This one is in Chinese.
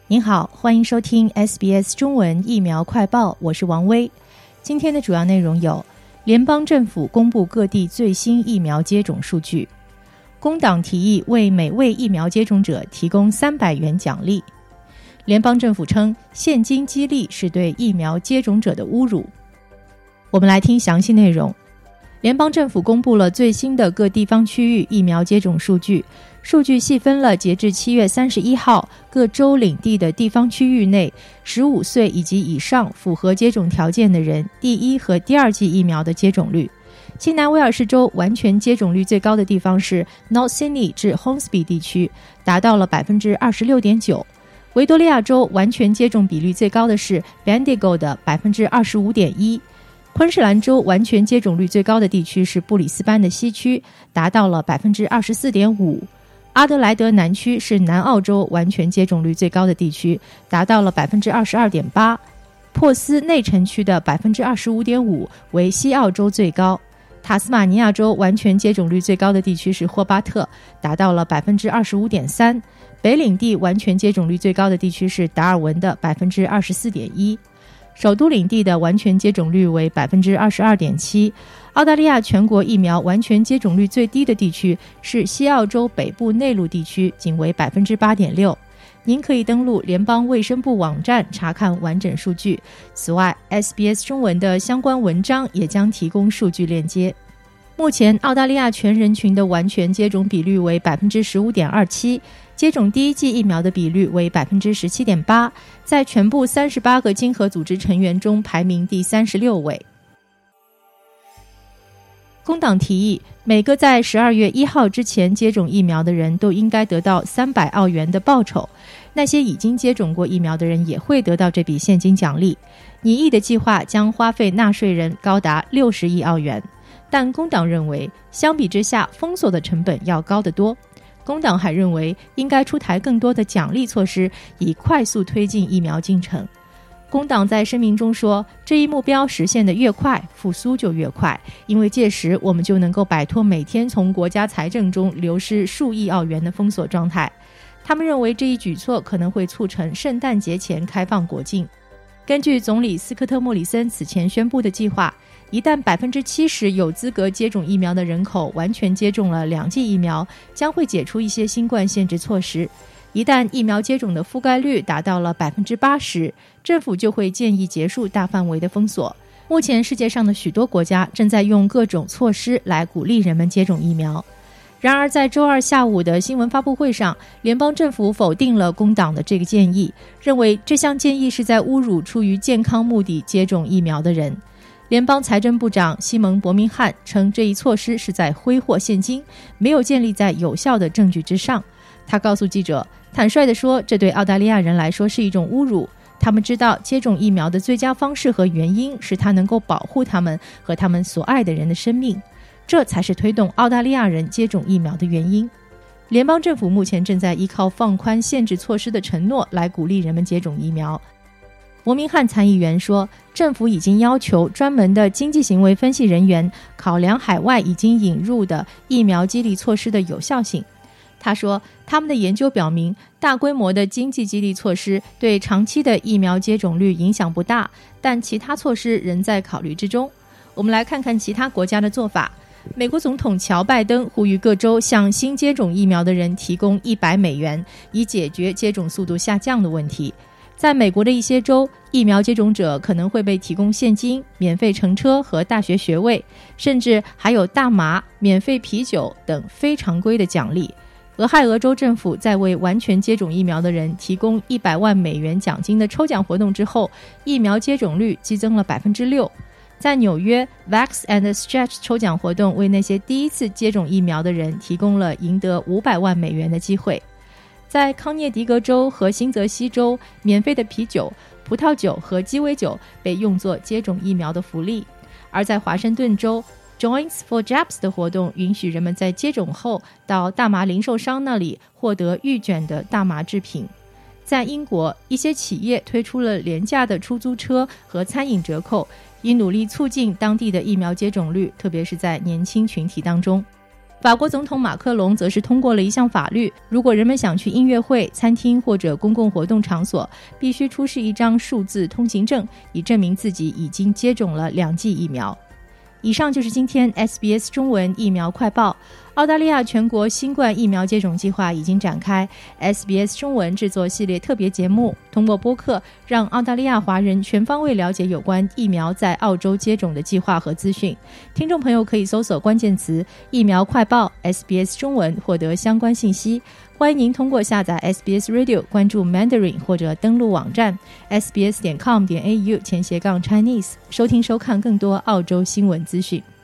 您好，欢迎收听 SBS 中文疫苗快报，我是王威。今天的主要内容有：联邦政府公布各地最新疫苗接种数据；工党提议为每位疫苗接种者提供300元奖励；联邦政府称现金激励是对疫苗接种者的侮辱。我们来听详细内容。联邦政府公布了最新的各地方区域疫苗接种数据，数据细分了截至7月31号各州领地的地方区域内15岁以及以上符合接种条件的人第一和第二剂疫苗的接种率。新南威尔士州完全接种率最高的地方是 North Sydney 至 Hornsby 地区，达到了 26.9%。维多利亚州完全接种比率最高的是 Bendigo 的 25.1%。昆士兰州完全接种率最高的地区是布里斯班的西区，达到了 24.5%。阿德莱德南区是南澳洲完全接种率最高的地区，达到了 22.8%。珀斯内城区的 25.5% 为西澳洲最高。塔斯马尼亚州完全接种率最高的地区是霍巴特，达到了 25.3%。北领地完全接种率最高的地区是达尔文的 24.1%。首都领地的完全接种率为 22.7%。澳大利亚全国疫苗完全接种率最低的地区是西澳洲北部内陆地区，仅为 8.6%。 您可以登录联邦卫生部网站查看完整数据。此外， SBS 中文的相关文章也将提供数据链接。目前澳大利亚全人群的完全接种比率为 15.27%， 接种第一剂疫苗的比率为 17.8%， 在全部38个经合组织成员中排名第36位。工党提议每个在12月1号之前接种疫苗的人都应该得到300澳元的报酬，那些已经接种过疫苗的人也会得到这笔现金奖励。拟议的计划将花费纳税人高达60亿澳元，但工党认为相比之下封锁的成本要高得多。工党还认为应该出台更多的奖励措施，以快速推进疫苗进程。工党在声明中说，这一目标实现得越快，复苏就越快，因为届时我们就能够摆脱每天从国家财政中流失数亿澳元的封锁状态。他们认为这一举措可能会促成圣诞节前开放国境。根据总理斯科特·莫里森此前宣布的计划，一旦 70% 有资格接种疫苗的人口完全接种了2剂疫苗，将会解除一些新冠限制措施。一旦疫苗接种的覆盖率达到了 80%， 政府就会建议结束大范围的封锁。目前世界上的许多国家正在用各种措施来鼓励人们接种疫苗。然而在周二下午的新闻发布会上，联邦政府否定了工党的这个建议，认为这项建议是在侮辱出于健康目的接种疫苗的人。联邦财政部长西蒙·伯明翰称这一措施是在挥霍现金，没有建立在有效的证据之上。他告诉记者，坦率地说，这对澳大利亚人来说是一种侮辱。他们知道接种疫苗的最佳方式和原因是它能够保护他们和他们所爱的人的生命，这才是推动澳大利亚人接种疫苗的原因。联邦政府目前正在依靠放宽限制措施的承诺来鼓励人们接种疫苗。伯明翰参议员说，政府已经要求专门的经济行为分析人员考量海外已经引入的疫苗激励措施的有效性。他说，他们的研究表明，大规模的经济激励措施对长期的疫苗接种率影响不大，但其他措施仍在考虑之中。我们来看看其他国家的做法。美国总统乔拜登呼吁各州向新接种疫苗的人提供$100，以解决接种速度下降的问题。在美国的一些州，疫苗接种者可能会被提供现金、免费乘车和大学学位，甚至还有大麻、免费啤酒等非常规的奖励。俄亥俄州政府在为完全接种疫苗的人提供$100万奖金的抽奖活动之后，疫苗接种率激增了 6%。在纽约 Vax and Stretch 抽奖活动为那些第一次接种疫苗的人提供了赢得$500万的机会。在康涅狄格州和新泽西州，免费的啤酒、葡萄酒和鸡尾酒被用作接种疫苗的福利。而在华盛顿州， Joints for Jabs 的活动允许人们在接种后到大麻零售商那里获得预卷的大麻制品。在英国，一些企业推出了廉价的出租车和餐饮折扣，以努力促进当地的疫苗接种率，特别是在年轻群体当中。 法国总统马克龙则是通过了一项法律，如果人们想去音乐会、餐厅或者公共活动场所，必须出示一张数字通行证，以证明自己已经接种了2剂疫苗。以上就是今天 SBS 中文疫苗快报。澳大利亚全国新冠疫苗接种计划已经展开， SBS 中文制作系列特别节目，通过播客让澳大利亚华人全方位了解有关疫苗在澳洲接种的计划和资讯。听众朋友可以搜索关键词疫苗快报 SBS 中文获得相关信息。欢迎您通过下载 SBS Radio 关注 Mandarin 或者登录网站 sbs.com.au/Chinese 收听收看更多澳洲新闻资讯。